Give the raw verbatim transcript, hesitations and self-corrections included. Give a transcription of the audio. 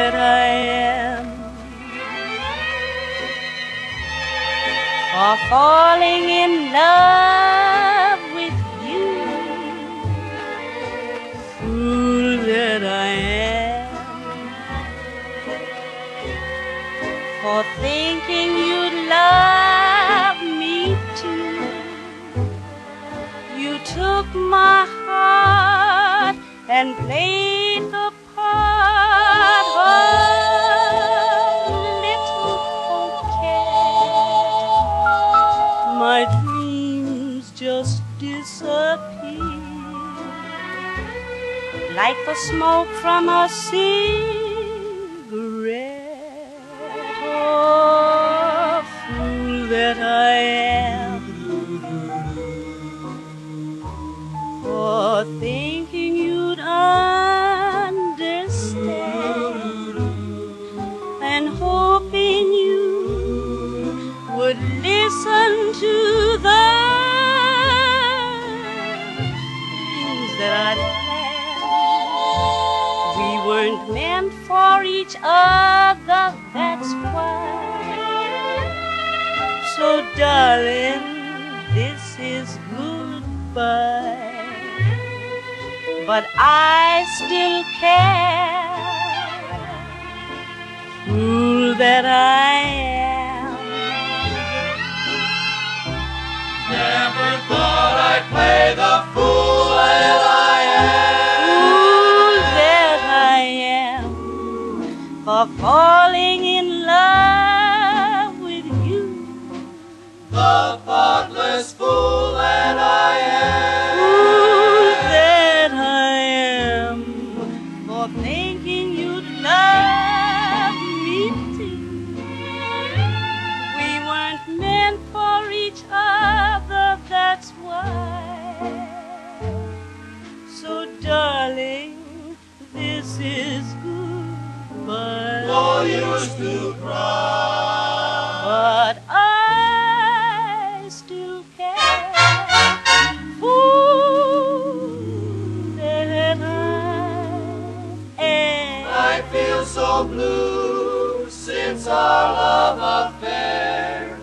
that I am for falling in love with you. Fool that I am for thinking you'd love me too. You took my heart and played the part of little coquette. My dreams just disappeared like the smoke from a cigarette. Oh, fool that I am for thinking you'd understand and hoping you would listen to the things that I'd planned. We weren't meant for each other, that's why. So darling, this is goodbye. But I still care, fool that I am. Never thought I'd play the fool that I am. Fool that I am for falling in love with you. The thoughtless fool that I am. Fool that I am for thinking you'd love me too. We weren't meant for each other, that's why. So darling, this is goodbye. No use to cry, But I still care. Fool that I am. I feel so blue since our love affair.